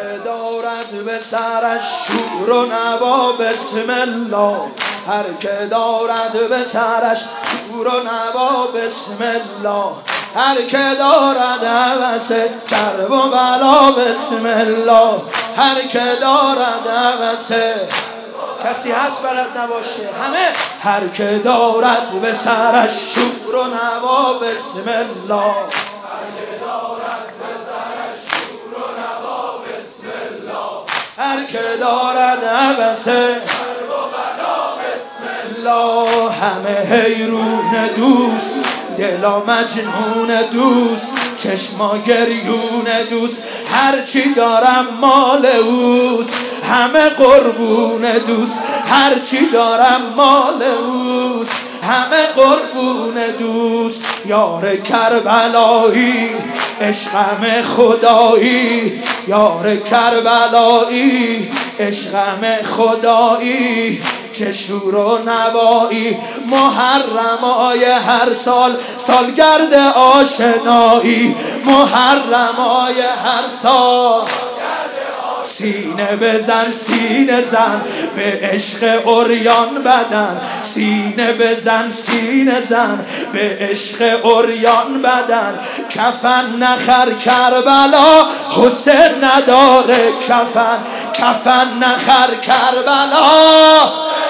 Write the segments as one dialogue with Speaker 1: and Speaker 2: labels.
Speaker 1: که دارد به سرش شور و نوا بسم الله، هر که دارد به سرش شور و نوا بسم الله، هر که دارد هوس کرب و بلا بسم الله، هر که دارد هوس. کسی هست بلد نباشه؟ همه. هر که دارد به سرش شور و نوا بسم الله، هر که دارد به سرش شور و نوا بسم الله، هر که دارد هوس کرب و بلا بسم الله. همه حیرون دوست، دلا مجنون دوست، چشما گریون دوست، هرچی دارم مال اوست، همه قربون دوست، هرچی دارم مال اوست، همه قربون دوست. یار کربلایی عشقم خدایی، یار کربلایی عشقم خدایی، چه شور و نوایی. محرمای هر سال سالگرد آشنایی، محرمای هر سال سینه بزن سینه زن به عشق عریان بدن، سینه بزن سینه زن به عشق عریان بدن. کفن نخر کربلا حسین نداره کفن، کفن نخر کربلا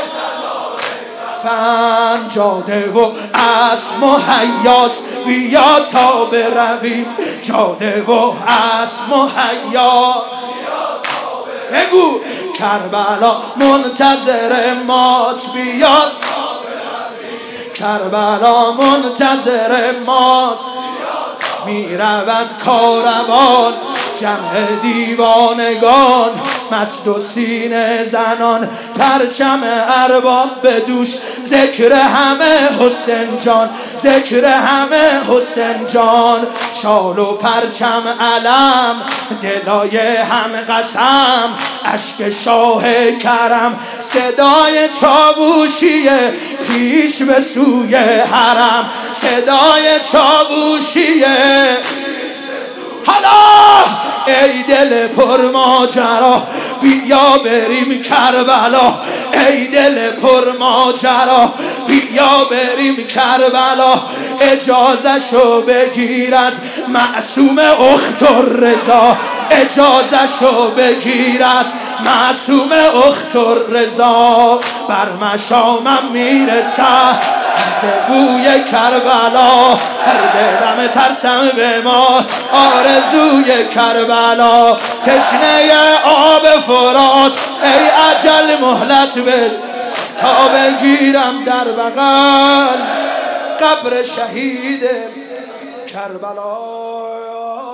Speaker 1: کفن. جاده و اسب و حیاس بیا تا برویم، جاده و اسب و حیاس بگو کربلا منتظر ماست، بیاد کربلا منتظر ماست. می رود کاروان جمع دیوانگان، مست و سینه زنان، پرچم ارباب به دوش، ذکر همه حسین جان، ذکر همه حسین جان. شال و پرچم علم دلای هم قسم، اشک شاه کرم صدای چاووشی پیش به سوی حرم، صدای چاووشی. حالا ای دل پر ماجرا بیا بریم کربلا، ای دل پر ماجرا بیا بریم کربلا. اجازهشو بگیر از معصوم اخت الرضا، اجازهشو بگیر از معصوم اخت الرضا. بر مشامم میرسه از بوی کربلا، هر دلم ترسم به ما آرزوی کربلا. تشنه آب فرات ای اجل مهلت بده تا بگیرم در بغل قبر شهید کربلا.